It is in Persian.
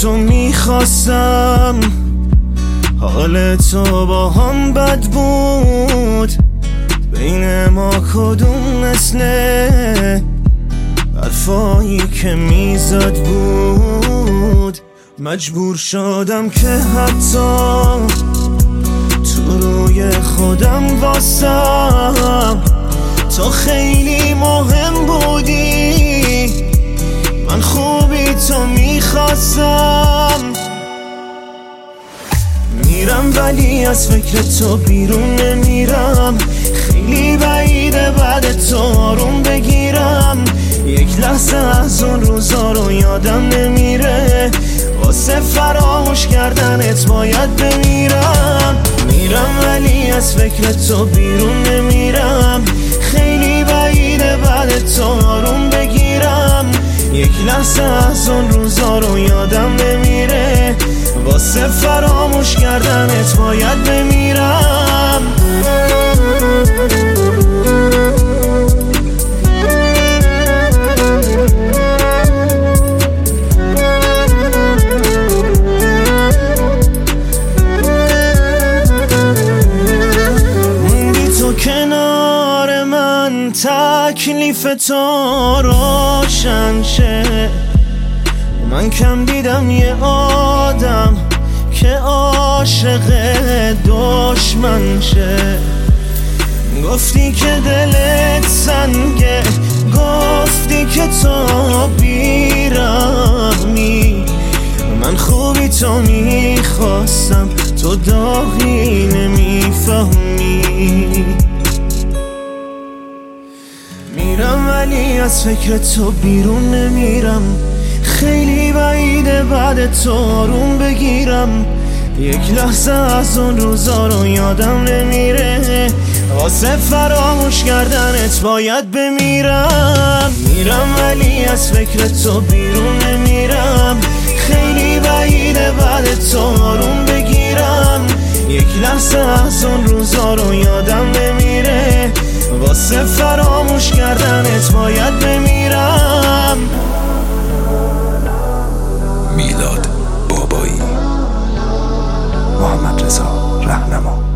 تو میخواستم، حال تو با هم بد بود، بین ما کدوم مثله حرفایی که میزد بود. مجبور شدم که حتی تو روی خودم واسم تو خیلی مهم بودی، من خوبی تو میخواستم. میرم ولی از فکر تو بیرون نمیرم، خیلی بعیده بعد تو آروم بگیرم. یک لحظه از اون روزا رو یادم نمیره، واسه فراموش کردنت باید بمیرم. میرم ولی از فکر تو بیرون نمیرم، خیلی بعیده بعد تو آروم بگیرم. یک لحظه از اون روزا رو یادم نمیره، واسه فراموش کردنت باید بمیرم. موندی تو کنار من، تکلیف تو روشن شه. من کم دیدم یه آدم که عاشق دشمن شه. گفتی که دلت سنگه، گفتی که تو بیرحمی، من خوبی تو میخواستم، تو داغی نمیفهمی. میرم ولی از فکر تو بیرون نمیرم، خیلی بعیده بعد تو آروم بگیرم. یک لحظه از اون روزا رو یادم نمیره، واسه فراموش کردنت باید بمیرم. میرم ولی از فکر تو بیرون نمیرم، خیلی بعیده بعد تو آروم بگیرم. یک لحظه از اون روزا رو یادم نمیره، واسه فراموش کردنت باید بمیرم. میلاد بابایی، محمد رضا رهنما.